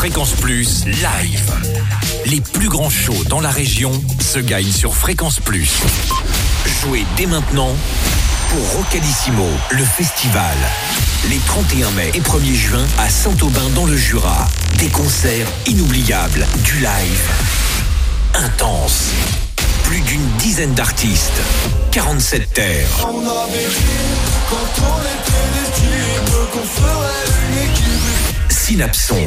Fréquence Plus live. Les plus grands shows dans la région se gagnent sur Fréquence Plus. Jouez dès maintenant pour Rocalissimo, le festival. Les 31 mai et 1er juin à Saint-Aubin dans le Jura. Des concerts inoubliables, du live intense. Plus d'une dizaine d'artistes, 47 terres. On avait dit quand on était des types qu'on ferait une équipe. Synapson.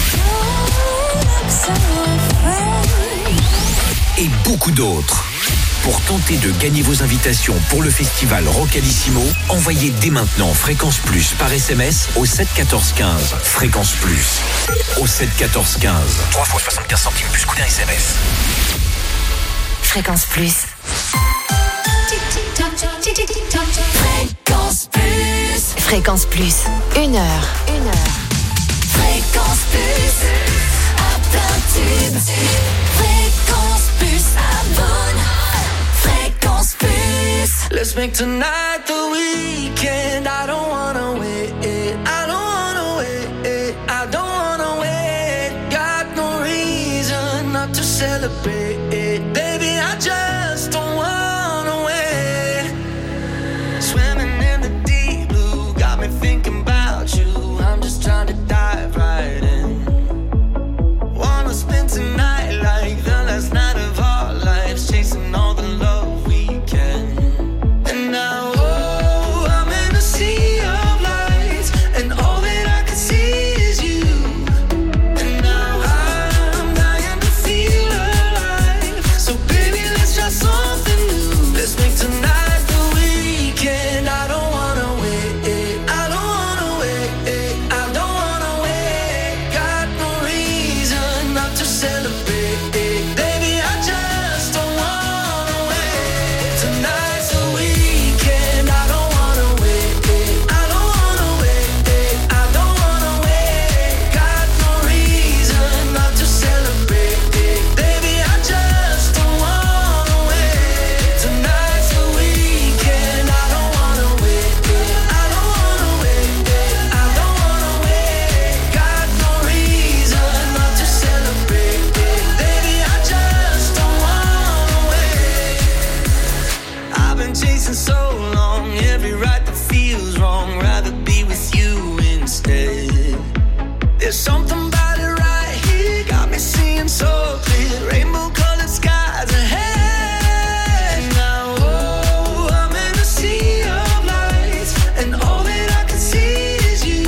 Et beaucoup d'autres. Pour tenter de gagner vos invitations pour le festival Rocalissimo, envoyez dès maintenant Fréquence Plus par SMS au 7 14 15. Fréquence Plus au 7 14 15. 3 fois 75 centimes plus coût d'un SMS. Fréquence Plus. Fréquence Plus. Fréquence Plus. 1 heure. Fréquence Plus. À plein tube. Fréquence Plus. Abonne. Fréquence Plus. Let's make tonight the weekend. I don't wanna wait. I don't wanna wait. I don't wanna wait. Got no reason not to celebrate. Baby, I just don't wanna wait. Swimming in the deep blue got me thinking about you. I'm just trying to dive right in. Wanna spend tonight like the last night of our lives, chasing all the love we can. And now, oh, I'm in a sea of lights, and all that I can see is you. And now I'm dying to feel alive. So baby, let's try something new. Let's make tonight the weekend. I don't wanna wait. I don't wanna wait. I don't wanna wait. Got no reason not to celebrate. Baby, I just don't wanna wait. Tonight's the weekend. I don't wanna wait. I don't wanna wait. I don't wanna wait. Got no reason not to celebrate. Baby, I just don't wanna wait. Tonight's the weekend. I don't wanna wait. I don't wanna wait. I don't wanna wait. Got no reason not to celebrate. Baby, I just don't wanna wait. I've been chasing so long, every right that feels wrong. Rather be with you instead. There's something about it right here, got me seeing so clear. Rainbow colored skies ahead. Now, oh, I'm in a sea of lights, and all that I can see is you.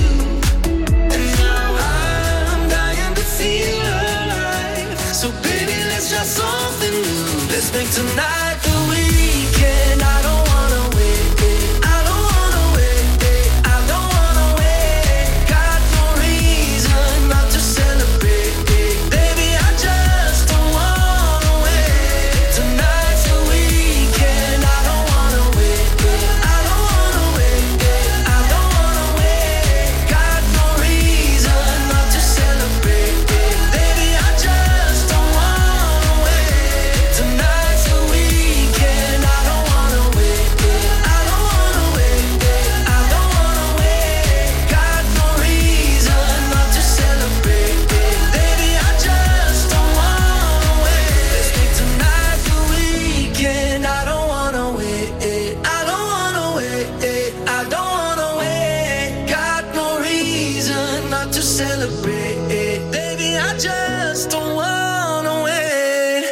And now I'm dying to feel alive. So baby, let's try something new. Let's make tonight the weekend. I don't wanna wait. I don't wanna wait. I don't wanna wait. Got no reason not to celebrate. Baby, I just don't wanna wait. Tonight's the weekend. I don't wanna wait. I don't wanna wait. I don't wanna wait. Got no reason not to celebrate. Baby, I just don't wanna wait. Tonight's the weekend. I don't wanna wait. I don't wanna wait. I don't wanna wait. Got no reason not to celebrate. Baby, I just don't wanna wait. Let's make tonight the weekend. I don't wanna wait. I don't wanna wait. I don't wanna wait. Got no reason not to celebrate. Baby, I just don't wanna wait.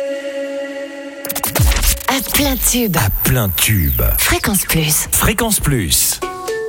À plein tube. À plein tube. Fréquence Plus. Fréquence Plus.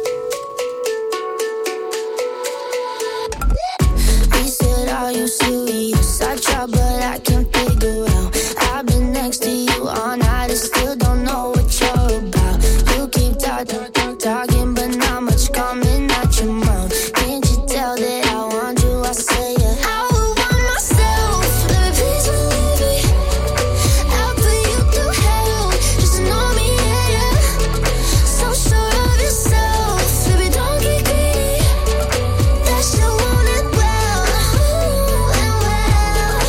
He said, are you serious? I try, but I can't figure out. I've been next to you all night and still don't know what you're about. You keep talking, but not much coming out your mouth. Can't you tell that I want you? I say it. I would want myself. Let me please believe me. I'll put you through hell. Just to know me, yeah. So sure of yourself. Baby, don't get greedy. That you want it well. And well.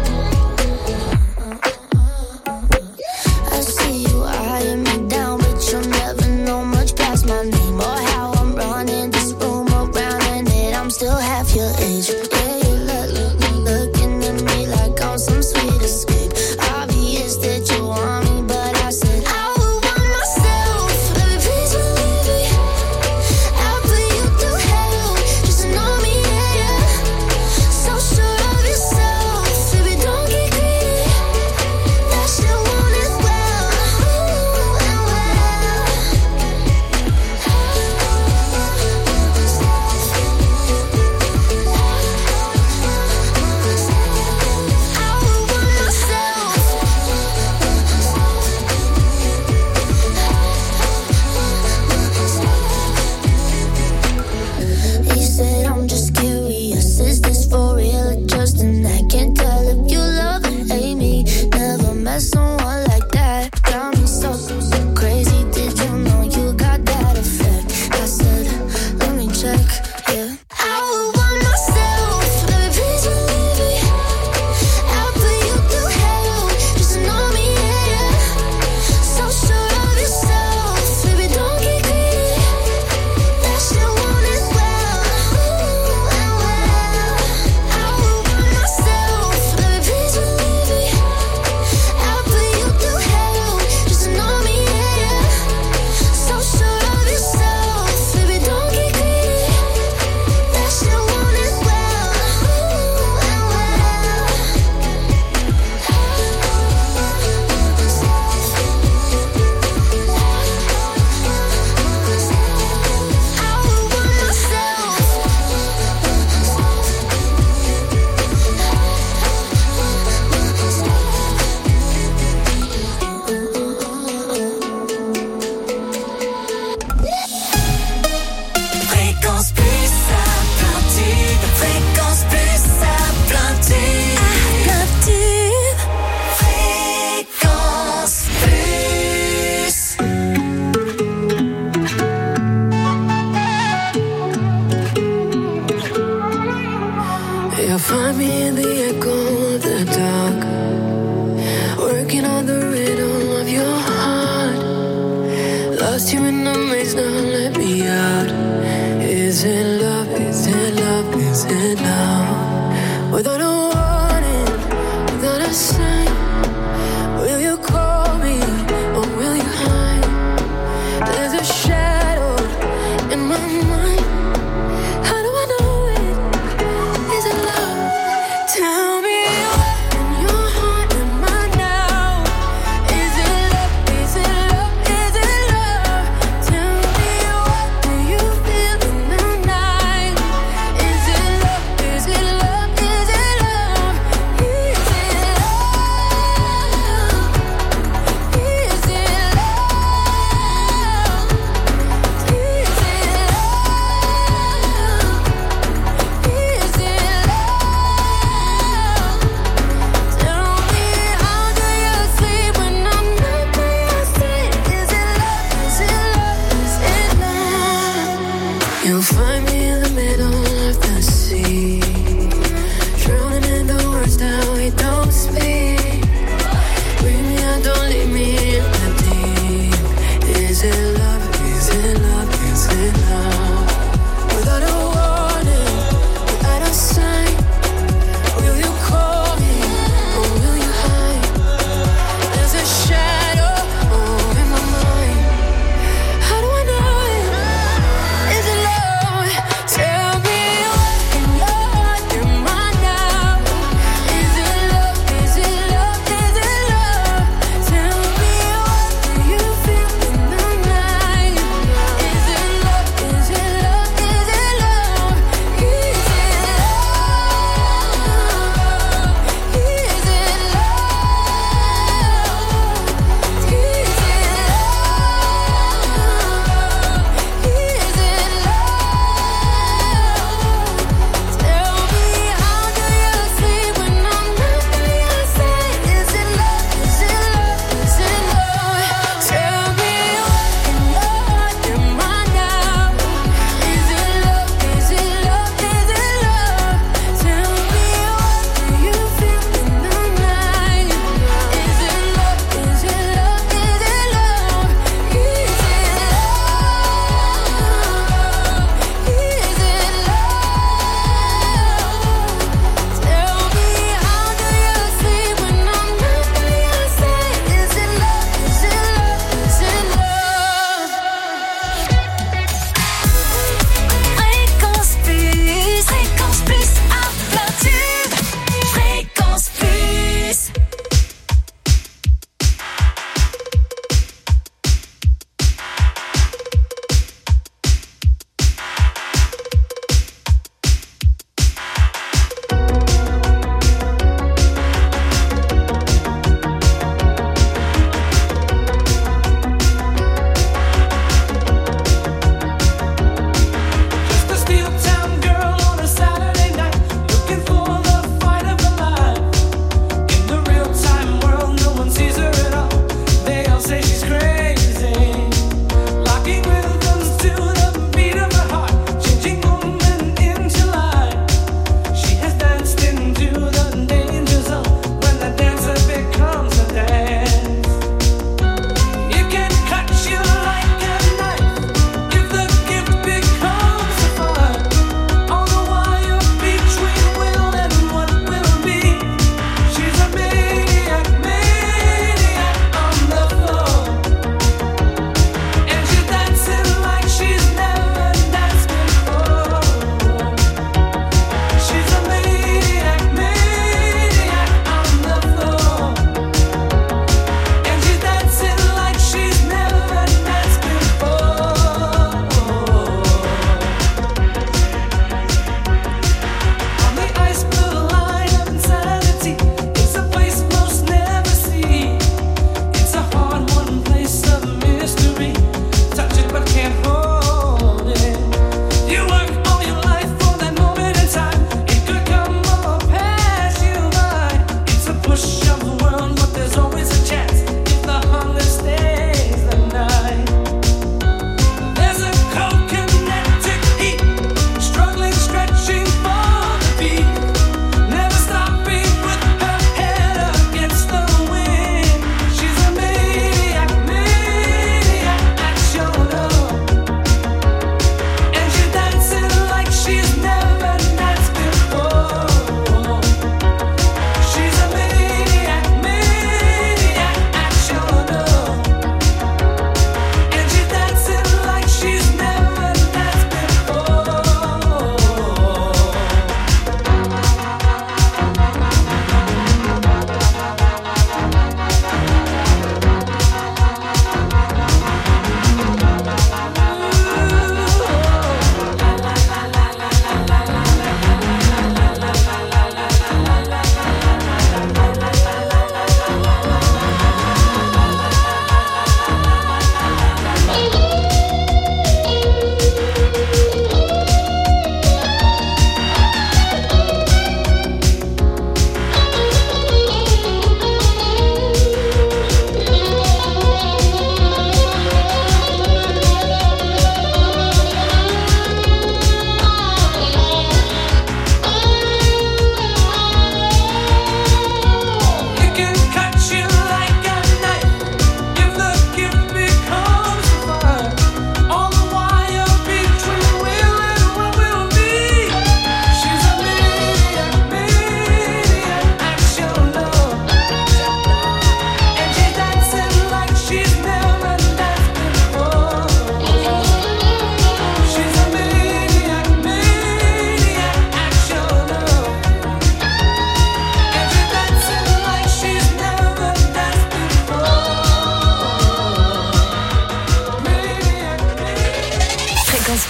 I see you eyeing me down, but you'll never know much past my name or how I'm running this room around, and that I'm still half your age. Yeah, you look find me in the echo of the dark, working on the rhythm of your heart. Lost you in the maze, now let me out. Is it love, is it love, is it love? Without a warning, without a sign, will you call me or will you hide? There's a shadow in my mind. How do I know it? Is it love? Tell me what in your heart am I now? Is it love? Is it love? Is it love? Tell me what do you feel in the night? Is it love? Is it love? Is it love? Is it love?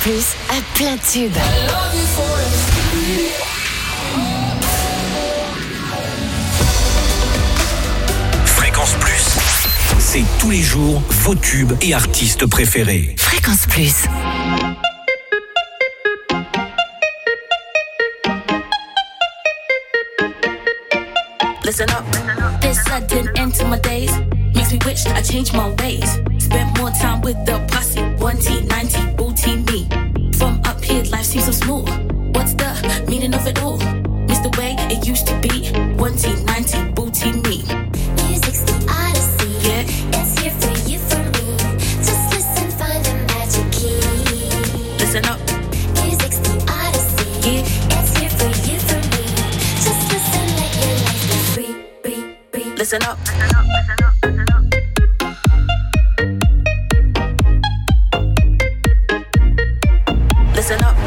Plus à plein tube. Fréquence Plus, c'est tous les jours vos tubes et artistes préférés. Fréquence Plus. Listen up. This sudden end to my days makes me wish I changed my ways. Spent more time with the posse. 1T, 90, booty me. From up here, life seems so smooth. What's the meaning of it all? Miss the way it used to be. 1T, 90, booty me. Music's the odyssey. Yeah. It's here for you, for me. Just listen, find the magic key. Listen up. Music's the odyssey. Yeah. It's here for you, for me. Just listen, let your life be free, free, free. Listen up. Listen up.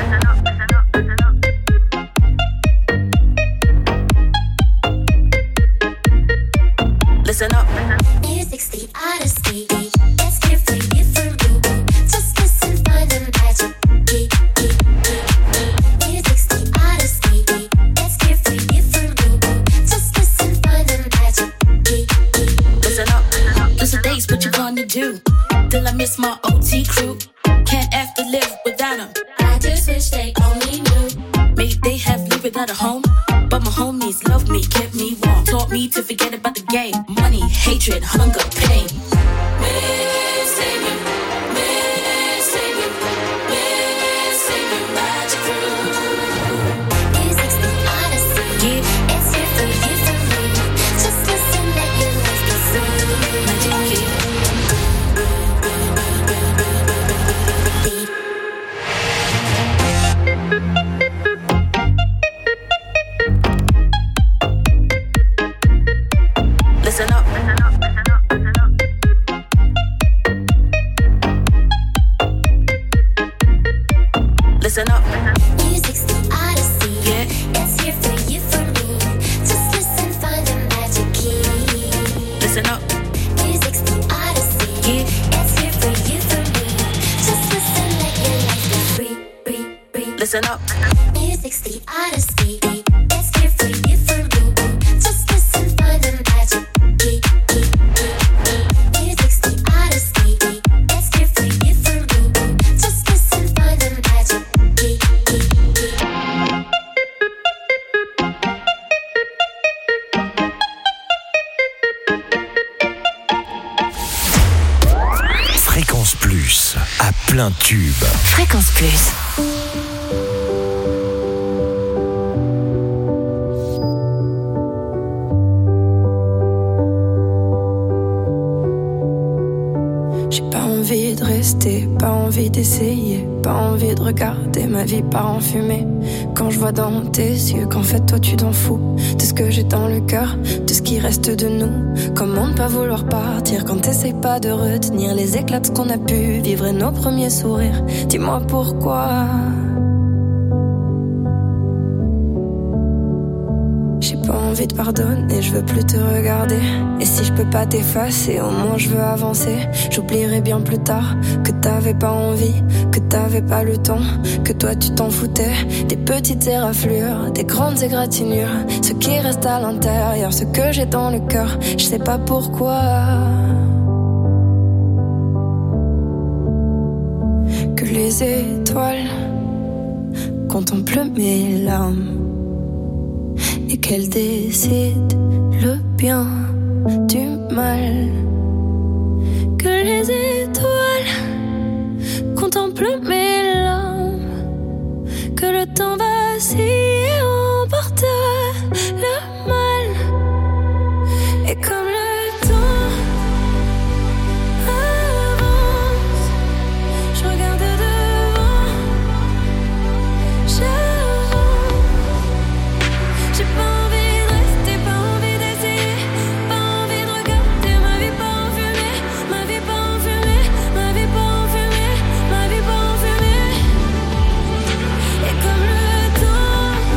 Listen up. Music's the odyssey. It's here for you, for me. Just listen, find the magic key. Music's the odyssey. It's here for you, for me. Just listen, find the magic key. Listen up. Those are days, what you gonna do? Till I miss my OT crew. Can't have to live without them. I just wish they only knew. Maybe they have lived without a home, but my homies loved me, kept me warm, taught me to forget about the game. Money, hatred, hunger, pain. Missing you, missing you, missing you, magic crew. Music's the odyssey. Yeah, It's here for you, for me. Just listen, let your life be free. magic key. Listen up. Listen up. Music's the odyssey. Yeah. It's here for you, for me. Just listen, find the magic key. Listen up. Music's the odyssey. Yeah. It's here for you, for me. Just listen, let your life be free, free, free. Listen up. Music's the odyssey. It's here for you, for me. Just listen, find the magic key. Music's the odyssey. It's here for you, for me. Just listen, find the magic key. Fréquence Plus, à plein tube. Fréquence Plus. J'ai pas envie de rester, pas envie d'essayer, pas envie de regarder ma vie part en fumée. Quand je vois dans tes yeux qu'en fait toi tu t'en fous de ce que j'ai dans le cœur, de ce qui reste de nous. Comment ne pas vouloir partir quand t'essayes pas de retenir les éclats de ce qu'on a pu vivre et nos premiers sourires. Dis-moi pourquoi. J'ai pas envie de pardonner, je veux plus te regarder. Et si je peux pas t'effacer, au moins je veux avancer. J'oublierai bien plus tard que t'avais pas envie, que t'avais pas le temps, que toi tu t'en foutais. Des petites éraflures, des grandes égratignures, ce qui reste à l'intérieur, ce que j'ai dans le cœur, je sais pas pourquoi. Que les étoiles contemplent mes larmes et qu'elle décide le bien du mal. Que les étoiles contemplent mes larmes, que le temps vacille et emportera le mal. Et comme le temps avance, je regarde devant, j'avance. J'ai pas envie de rester, pas envie d'essayer, pas envie de regarder ma vie pas en fumée, ma vie pas en fumée, ma vie pas en fumée, ma vie pas en fumée. Et comme le temps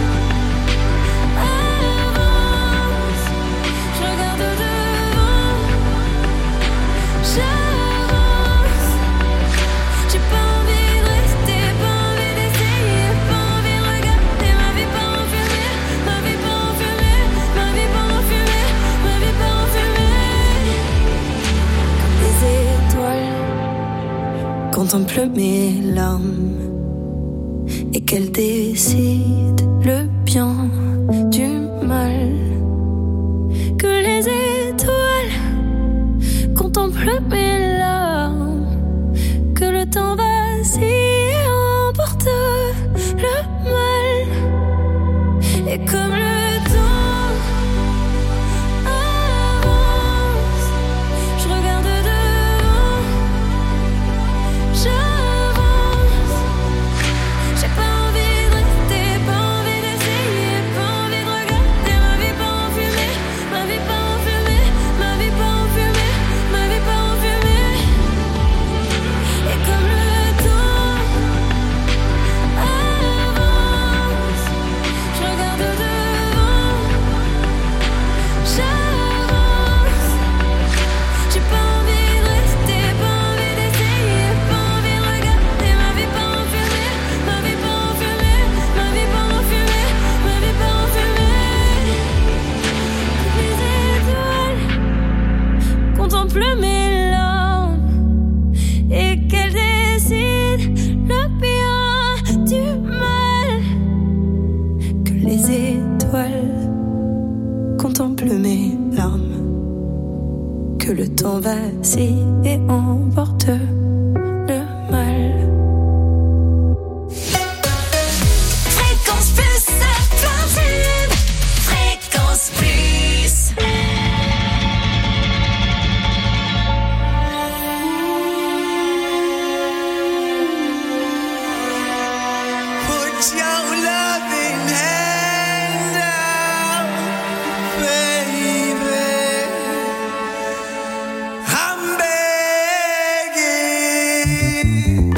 contemple mes larmes et qu'elle décide le bien du mal. Que les étoiles contemplent mes larmes, que le temps vacille et emporte le mal. Et comme le temps avance, je regarde devant, j'avance. J'ai pas envie de rester, pas envie d'essayer, pas envie de regarder ma vie pas en fumée, ma vie pas en fumée, ma vie pas en fumée, ma vie pas en fumée. Et comme le temps avance, je regarde devant, j'avance. J'ai pas envie de rester, pas envie d'essayer, pas envie de regarder ma vie pas en fumée, ma vie pas en fumée, ma vie pas en fumée, ma vie pas en fumée. Les étoiles contemplent mes larmes et qu'elles décident le bien du mal. Que les étoiles contemplent mes larmes, que le temps vacille et emporte le mal. Fréquence Plus, ça platine. Fréquence Plus. Put your loving hand out, baby. I'm begging.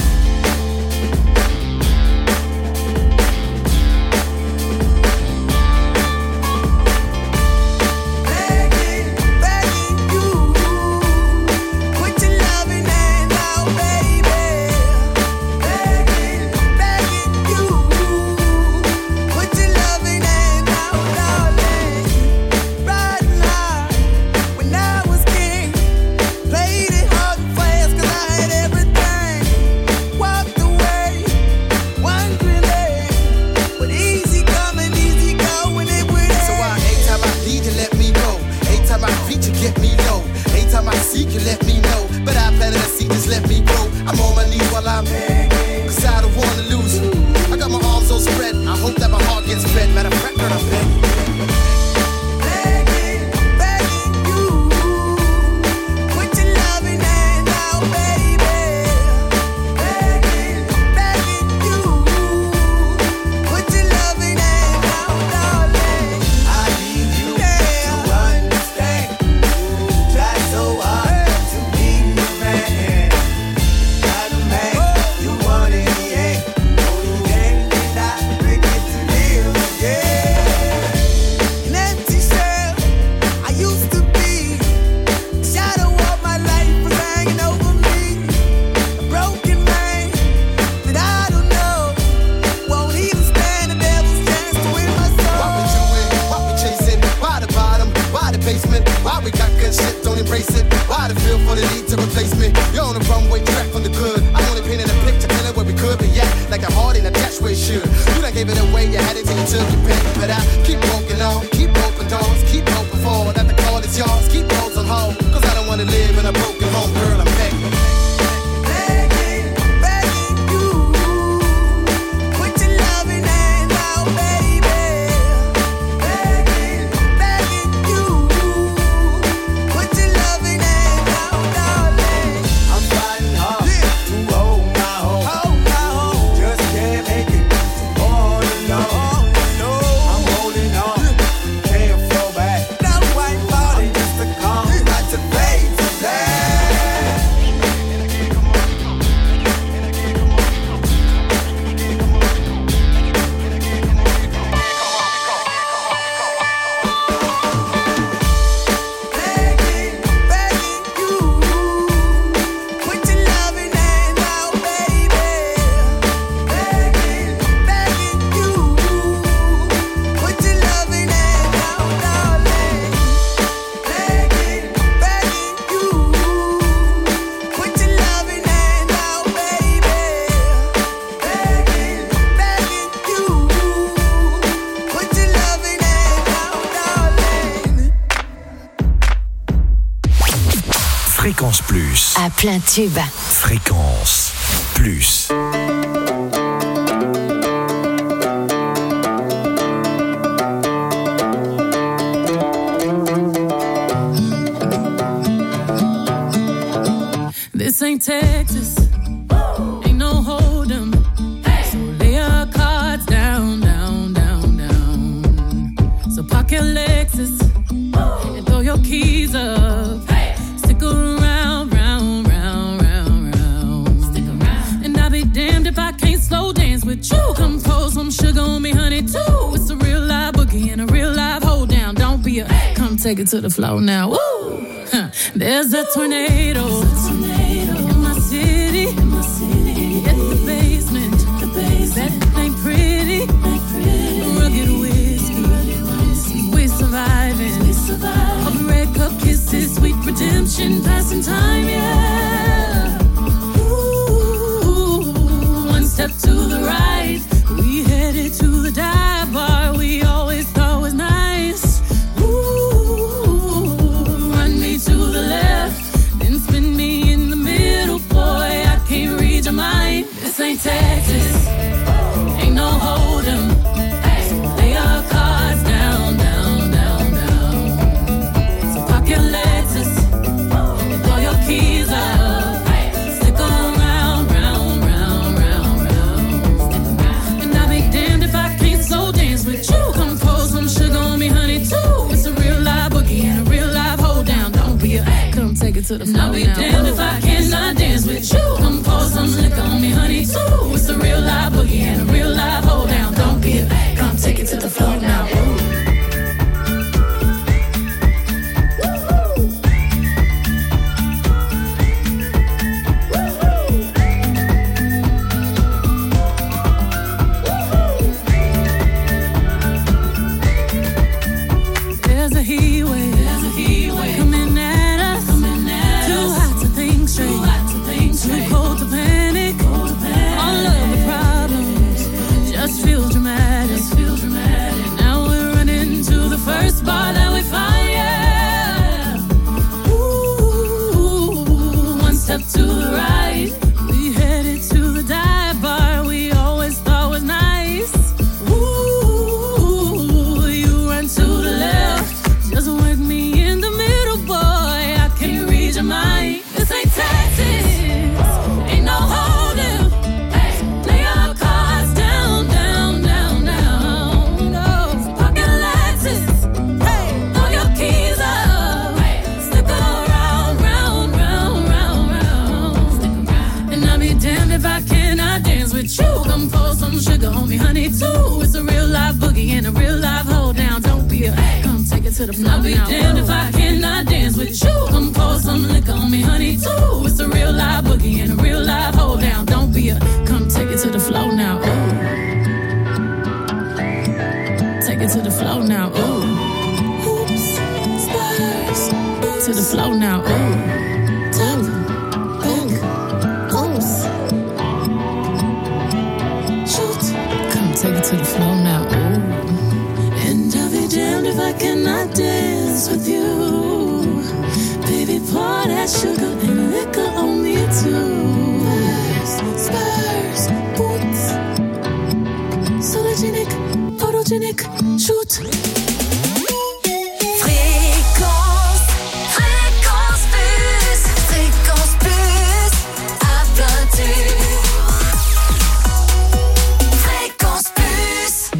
Begging, begging you. Put your loving hand out, baby. Begging, begging you. Put your loving hand out, darling. Right now, when I was king, played it hard and fast 'cause I had everything. Walked away, wondering what easy coming, easy going it would end. So anytime I need you, let me go. Anytime I feed you, get me low. Anytime I seek you, let me know. But I better see, just let me go. I'm on my knees while I'm begging, 'cause I don't wanna lose you. I got my arms all spread. I hope that my heart gets fed. Matter of fact, girl, I'm begging. Begging, begging you. Put your loving hand out, baby. Begging, begging you. Put your loving hand out, darling. I need you to understand. Try so hard to be the man. Not a man you want in the end. Only then did I begin to live, yeah. An empty shell I used to be. The shadow of my life was hanging over me. A broken man that I don't know won't even stand the devil's chance to win my Why we soul. doing? Why we chasing? Why the bottom? Why the basement? Why we got good shit, don't embrace it? Why the feel for the need to replace me? You're on the runway track from the good. I'm only painting a picture, telling where we could be at. Like a heart in a dash where it should. You done gave it away, you had it till you took your pick. But I keep walking on, keep open doors, keep hoping for that the call is yours. Keep those on hold, 'cause I don't wanna live in a broken home, girl, I'm begging. Begging, begging you. Put your loving hand out, baby. Begging, begging you. Put your loving hand out, darling. I'm fighting hard to hold my own. Just can't make it on and on. I'm holding on. Fréquence Plus. À plein tube. Fréquence Plus. This ain't Texas, ain't no hold'em. So lay your cards down, down, down, down. So park your Lexus and throw your keys up. Stick around, round, round, round, round. Stick around. And I'll be damned if I can't slow dance with you. Come pour some sugar on me, honey, too. It's a real live boogie and a real live hold down. Don't be a, come take it to the floor now. Woo! There's a tornado. In my city, at the basement, that ain't pretty, rugged whiskey, we're surviving, all the red cup kisses, sweet redemption, passing time, yeah. Ooh, one step to the right, we headed to the dive bar, we always thought was nice. Ooh, run me to the left, then spin me in the middle, boy, I can't read your mind. This ain't Texas, ain't no hold'em. Lay your cards down, down, down, down. So park your Lexus and throw your keys up. Stick around, round, round, round, round. And I'll be damned if I can't slow dance with you. Come pour some sugar on me, honey, too. It's a real live boogie and a real live hold down. Don't be a, come take it to the floor. I'll be damned if I cannot dance with you. Come pour some liquor on me, honey, too. It's a real live boogie and a real live hold down. Don't be a, come take it to the floor now. There's a heat wave coming at us. Too hot to think straight, too cold to panic. All of the problems just feel dramatic. Now we're running to the first bar that we find, yeah. Ooh, one step to the right, we headed to the dive bar we always thought was nice. Ooh, you run to the left, just work me in the middle, boy, I can't read your mind. This ain't Texas, ain't no hold'em. Lay your cards down, down, down, down. No, park your Lexus, throw your keys up. Stick around, round, round, round, round. And I'll be damned if I cannot dance with you. Come pour some sugar on me, honey, too. It's a real live boogie and a real live hold down. Don't be a, come take it to the floor. I'll be damned if I cannot dance with you. Come pour some liquor on me, honey, too. It's a real live boogie and a real live hold down. Don't be a, come take it to the floor now. Ooh. Take it to the floor now. Ooh. Hoops, spurs, to the floor now. Ooh. Tap, bang, hoops, shoot. Come take it to the floor now. Ooh. And I'll be damned if I cannot dance with you. Baby, pour that sugar and liquor on me too. Spurs, boots, sologenic, photogenic, shoot. Fréquence, fréquence plus, à plein tube. Fréquence plus.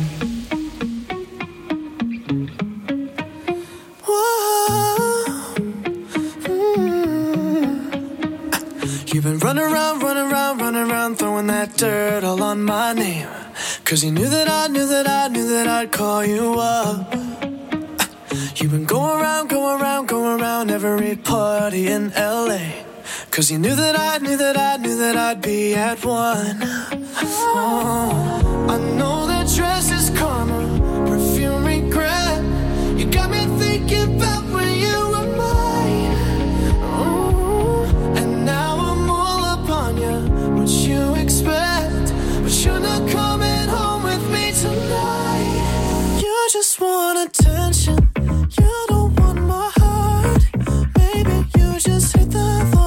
You've been running around, throwing that dirt all on my name. 'Cause you knew that I'd call you up. You've been going around every party in LA. 'Cause you knew that I'd be at one. Oh, I know that dress is karma, perfume regret. You got me thinking about when you were mine. Oh, and now I'm all up on you. What you expect? But you're not coming home with me tonight. You just want attention. You don't want my heart. Maybe you just hate the thought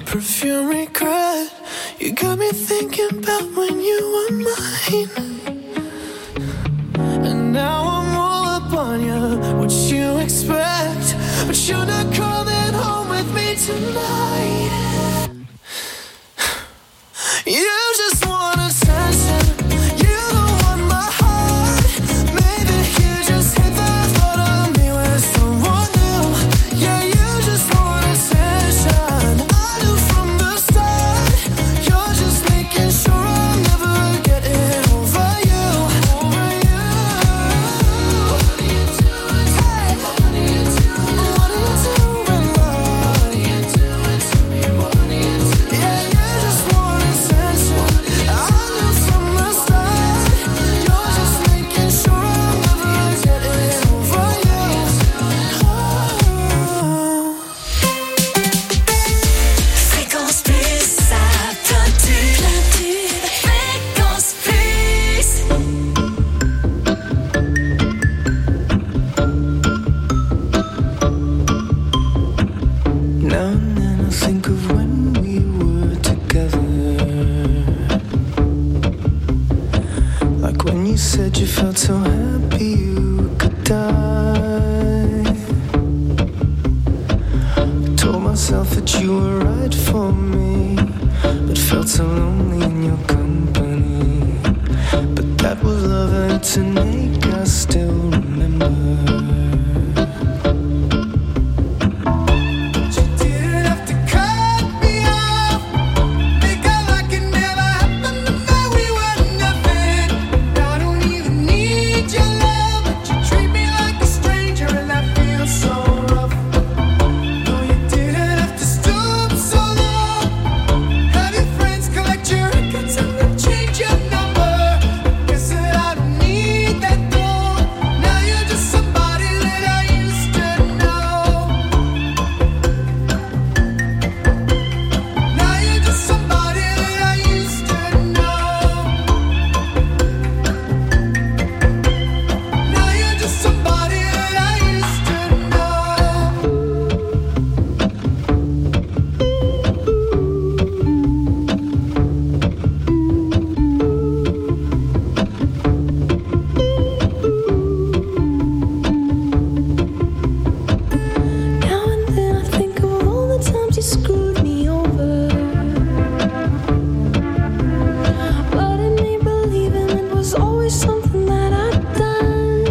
Perfume regret. You got me thinking about when you were mine. And now I'm all up on you. What you expect? But you're not coming home with me tonight. You just want attention. You don't want my heart. Maybe you just hate the thought of me with someone new. Yeah, you just want attention. I knew from the start. You're just making sure I'm never getting over you. Over you. What are you doing? Hey. What are you doing? What are you doing, love? What are you doing to me? What are you doing? Yeah, you just want attention. I knew from the start. You're just making sure I'm never getting over you. Fréquence Plus, ça plein tube. Fréquence Plus. Now and then I think of when we were together. Like when you said you felt so happy you could die. I told myself that you were right for me, but felt so lonely in your company. But that was love and to make us still remember. You didn't have to cut me off. Make out like it never happened, and that we were nothing. I don't even need your love, but you treat me like a stranger, and that feels so rough. No, you didn't have to stoop so low. Have your friends collect your records and then change your number. Guess that I don't need that though. Now you're just somebody that I used to know. Now you're just somebody that I used to know. Now you're just somebody that I used to know. Now and then I think of all the times you screwed me over, but in me believing it was always something that I'd done.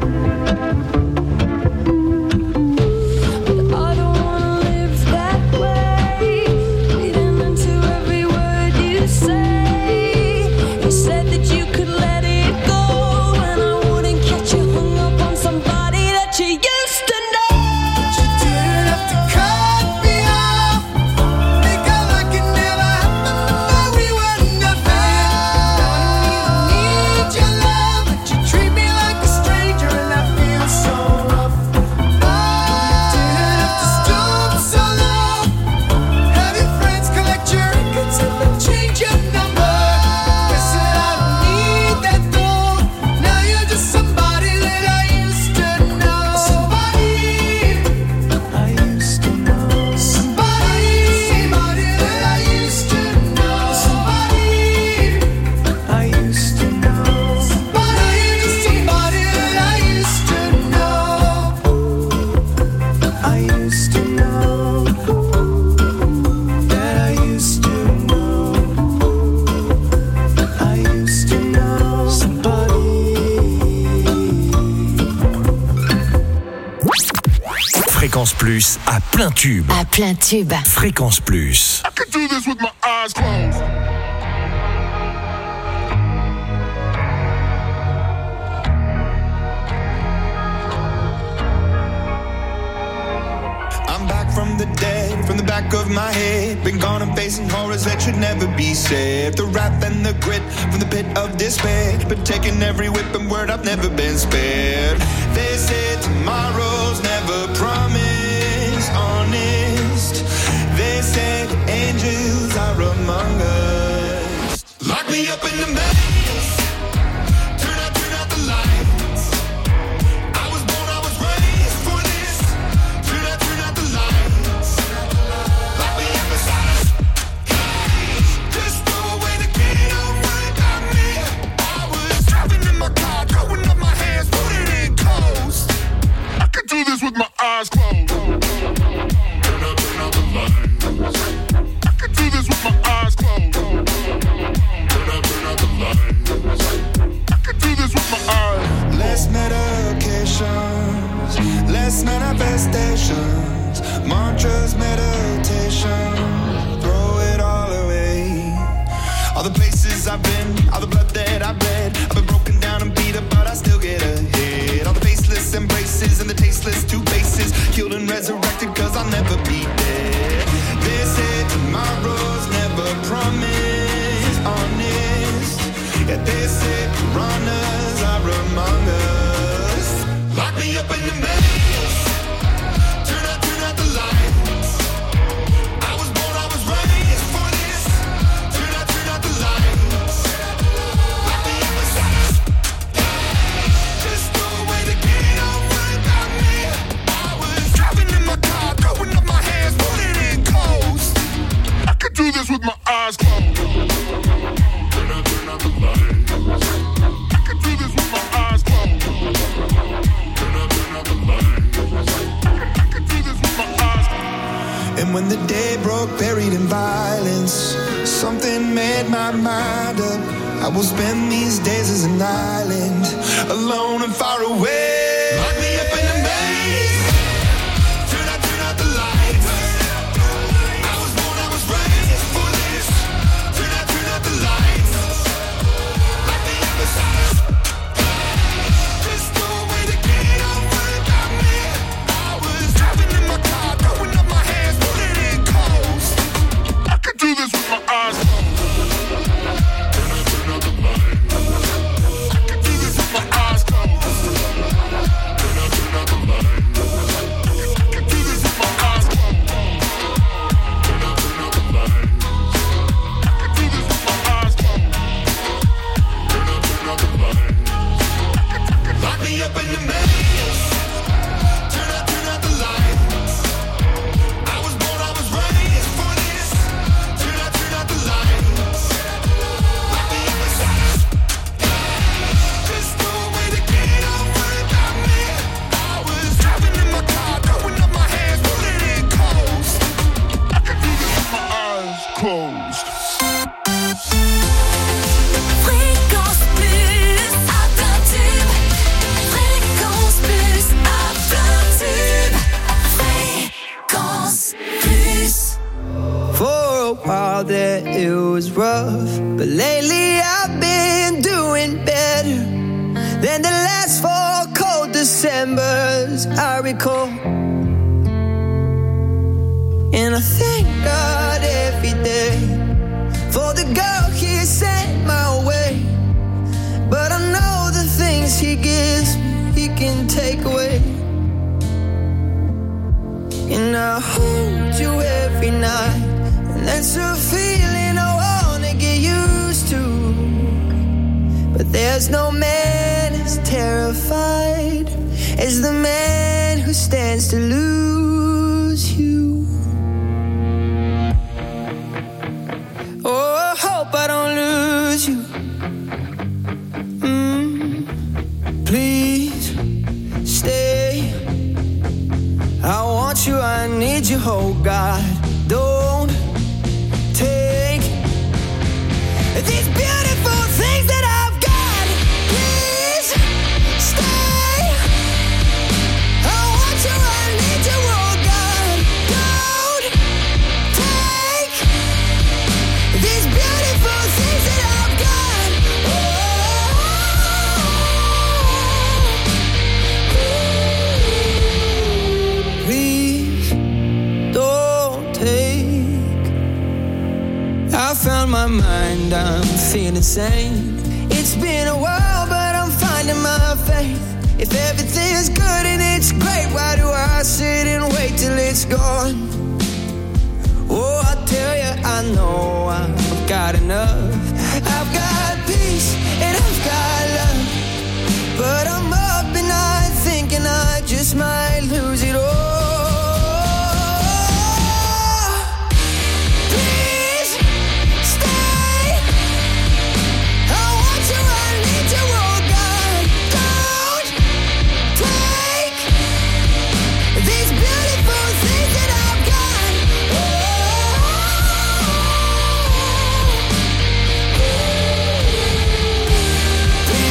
But I don't wanna live that way, reading into every word you say. You said that you could let it go, and I wouldn't catch you hung up on somebody that you used to know. You didn't have to cut me off. Make out like it never happened, and that we were nothing. I don't even need your love, but you treat me like a stranger, and that feels so rough. You didn't have to stoop so low. Have your friends collect your records and then change your number. Guess that I don't need that though. Now you're just somebody that I used to know. Somebody I used to know. Somebody that I used to know. Somebody I used to know. Somebody that I used to know. I used to know. That I used to know. I used to know somebody. Fréquence Plus à plein tube. À plein tube. Fréquence Plus. I could do this with my eyes closed. I'm back from the dead, from the back of my head. Been gone and facing horrors that should never be said. The wrath and the grit from the pit of despair. Been taking every whip and word, I've never been spared. They said tomorrow's never promised, honest. They said angels are among us. Lock me up in the maze. Turn out the lights. I was born, I was raised for this. Turn out the lights. Lock me up inside a Less medications, less manifestations, mantras, meditation, throw it all away. All the places I've been, all the blood that I've bled, I've been broken down and beat up, but I still get ahead. All the faceless embraces and the tasteless two faces, killed and resurrected, cause I'll never be dead. They say tomorrow's never promised, honest. Yeah, they say piranhas are among us. Lock me up in the maze, turn out the lights. I was born, I was raised for this. Turn out the lights. Lock me up inside. Just throw away the key, don't worry about me. I was driving in my car, throwing up my hands, putting in coast. I could do this with my eyes closed. Turn out the lights. I could do this with my eyes closed. Turn out the lights. I could do this with my eyes closed. And when the day broke, buried in violence, something made my mind up. I will spend these days as an island, alone and far away. Lock me up in a maze. Turn out the lights. I was born, I was raised for this. Turn out the lights. Lock me up inside. Just throw away the key, don't worry about me. I was driving in my car, throwing up my hands, putting in coast. I could do this with my eyes closed. Turn out the lights. I could do this with my eyes closed. Turn out the lights. I could do this with my eyes closed. Turn out the lights. I could do this with my eyes closed. Turn out the lights. Lock me up in the maze. Turn out the lights. I was born, I was raised for this. Turn out the lights. Lock me up inside. Just throw away the key, don't worry about me. I was driving in my car, throwing up my hands, putting in coast. I could do this with my eyes closed. Fréquence plus à plein tube. Fréquence plus à plein tube. Fréquence plus. For a while there it was rough, but lately I've been doing better than the last 4 cold Decembers I recall. And I thank God every day for the girl He sent my way. But I know the things He gives me, He can take away. And I hold you every night, and that's a feeling I wanna get used to. But there's no man as terrified as the man who stands to lose you. Oh, I hope I don't lose you. Please stay. I want you, I need you, oh God. Don't take these beautiful things that I've got. Please stay. I want you, I need you, oh God. Don't take these beautiful things that I've got. Please don't take. I found my mind, I'm feeling sane. It's been a while, but I'm finding my faith. If everything's good and it's great, why do I sit and wait till it's gone? Oh, I tell you, I know I've got enough. I've got peace and I've got love, but I'm up at night thinking I just might lose it all. Please stay. I want you, I need you, oh God. Don't take these beautiful things that I've got. Please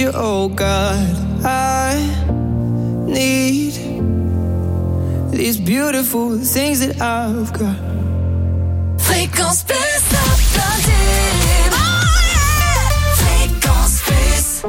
you, oh God. I need these beautiful things that I've got. Fréquence plus Atlantique. Oh yeah. Fréquence plus.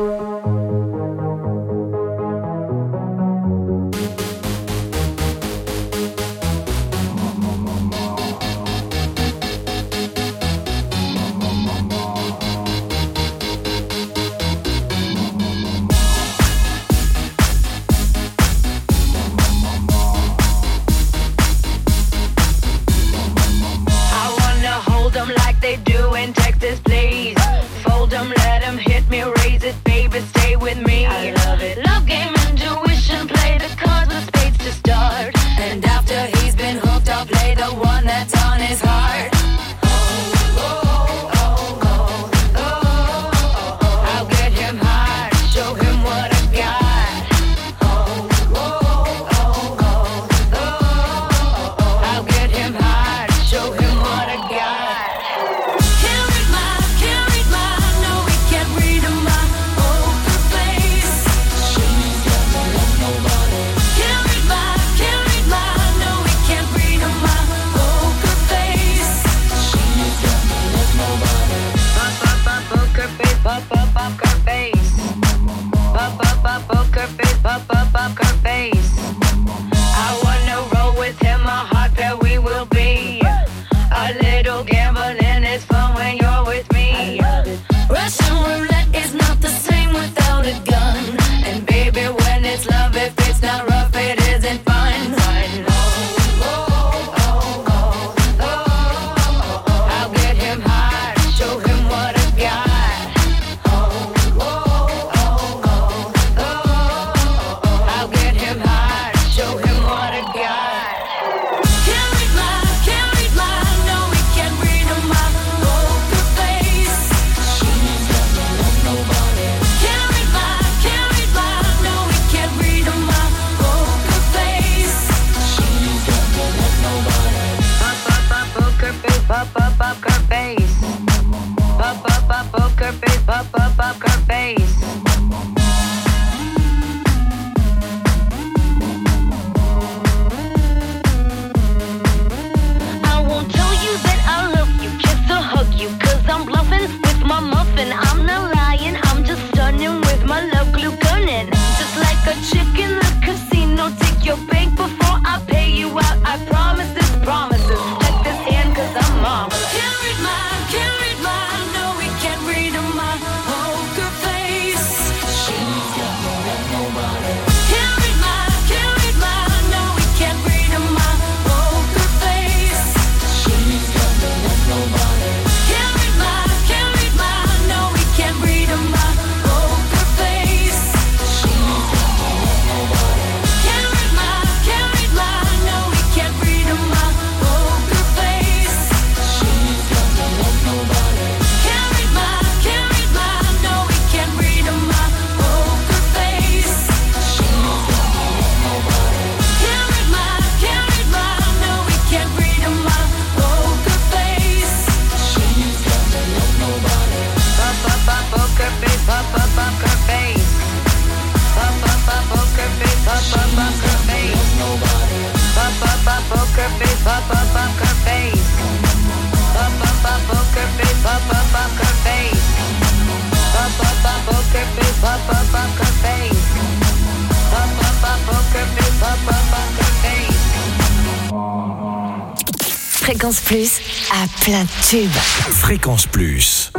Fréquence Plus à plein tube. Fréquence Plus.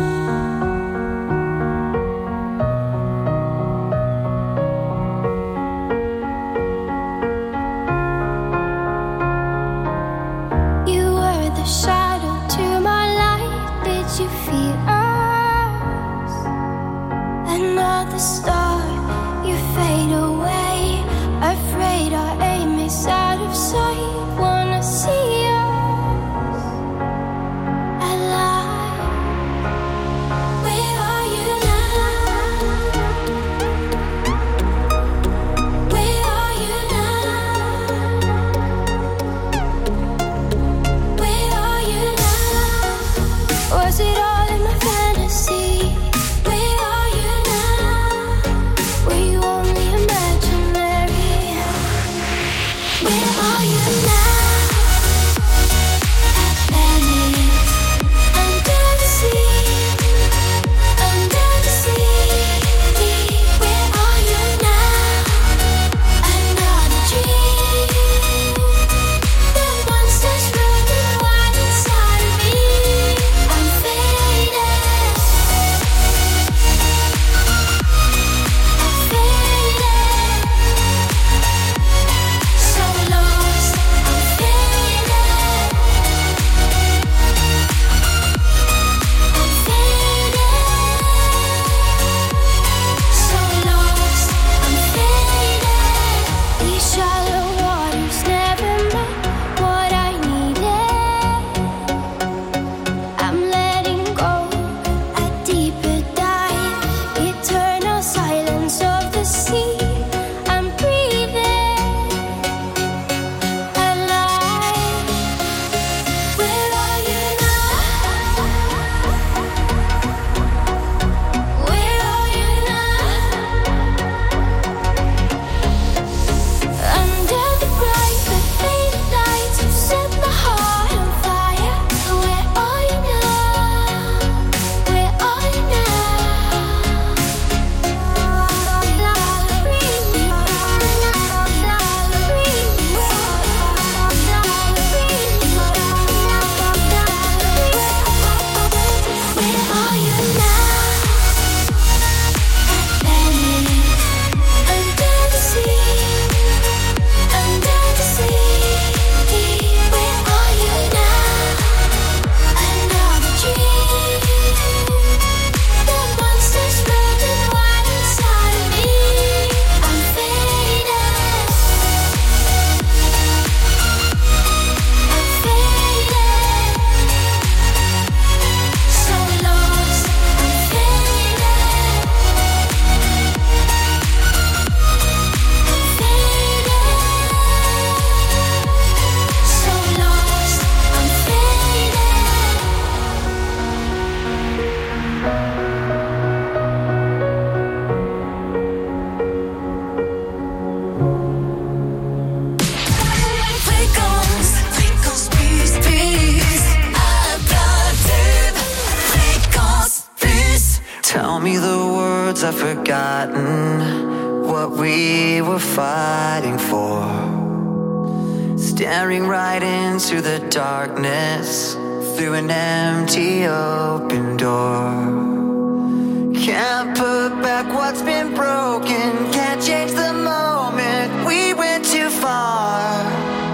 words I've forgotten what we were fighting for. Staring right into the darkness through an empty open door. Can't put back what's been broken, can't change the moment we went too far.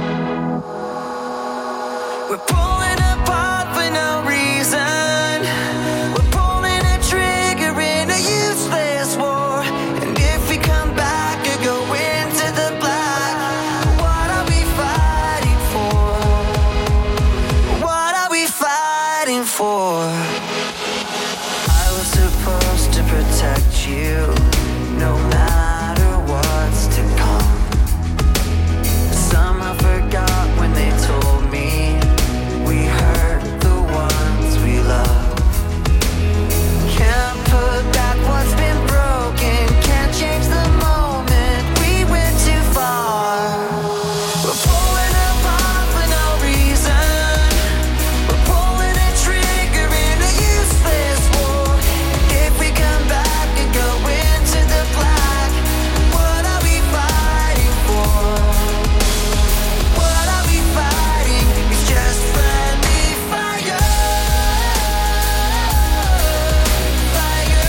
We're pulling apart for no reason. We're pulling a trigger in a useless war. And if we come back or go into the black, what are we fighting for? What are we fighting for? I was supposed to protect you, no matter what's to come. Somehow forgot when they told me we hurt the ones we love. Can't put back what's been broken, can't change the moment we went too far. We're pulling apart for no reason. We're pulling a trigger in a useless war. If we come back and go into the black, what are we fighting for? What are we fighting? It's just friendly fire. Fire.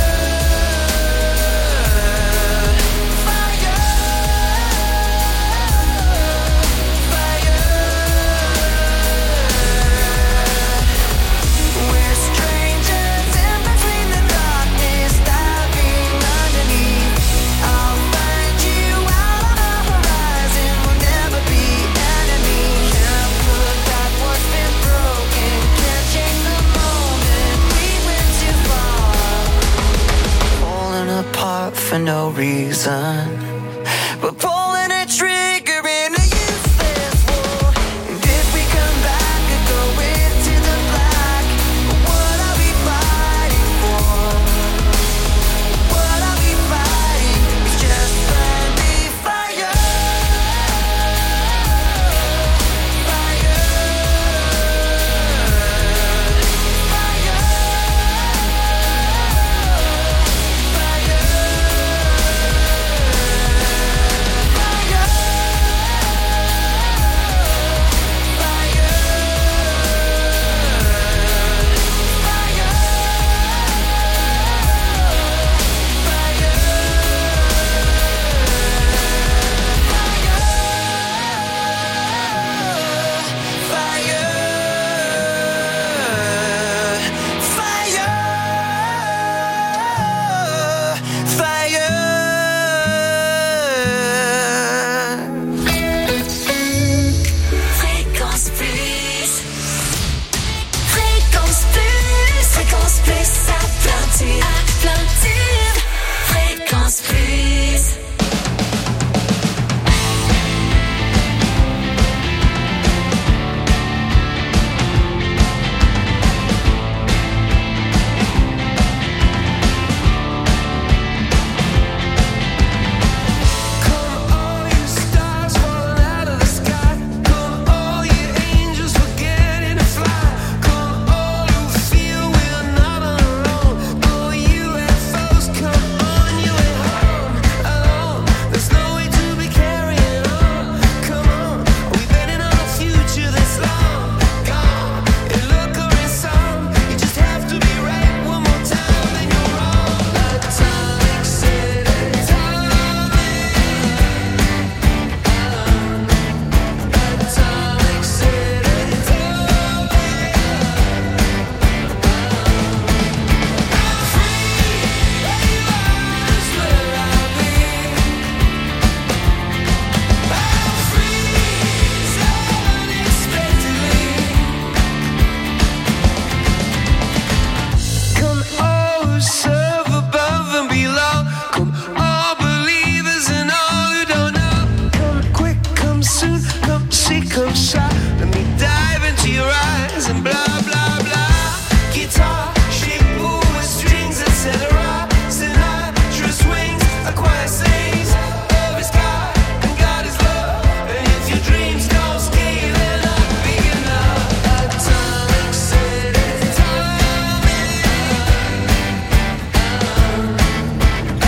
Fire. Fire. We're strangers in between the darkness, diving underneath. I'll find you out on the horizon. We'll never be enemies. Can't put back what's been broken, can't change the moment we went too far. Pulling apart for no reason. We're pulling a trigger in a useless war. And if we come back and go into the black, what are we fighting for? What are we fighting? It's just friendly fire. Fire. Fréquence Plus. Fréquence Plus. Fréquence Plus à plein tube. À plein tube. Fréquence Plus. Come all you stars falling out of the sky. Come all you angels forgetting to fly. Come all who feel we're not alone. All UFOs, come on, you ain't home alone. There's no way to be carrying on. Come on, we've been in our future this long. Gone in look or in song. You just have to be right one more time, then you're wrong. Atomic city, atomic Come all who serve above and below. Come all believers and all who don't know. Come quick, come soon, come see, come shine. Let me dive into your eyes and blah, blah, blah. Guitar, shape, with strings, etc. Sinatra swings, a choir sings. Love is God and God is love. And if your dreams don't scale, they're not big enough. Atomic city, atomic.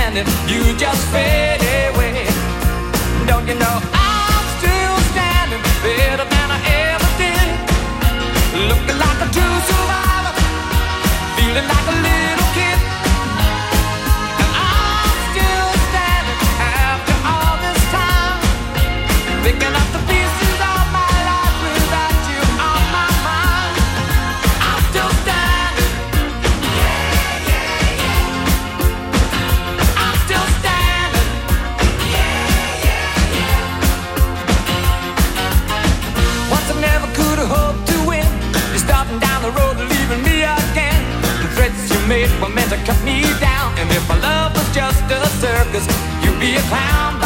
standing, you just fade away. Don't you know I'm still standing, better than I ever did. Looking like a true survivor, feeling like a little kid. And I'm still standing after all this time, picking up the pieces of my life without you on my mind. I'm still standing. Yeah, yeah, yeah. I'm still standing. Yeah, yeah, yeah. Once I never could have hoped to win. You're starting down the road and leaving me again. The threats you made were meant to cut me down. And if my love was just a circus, you'd be a clown.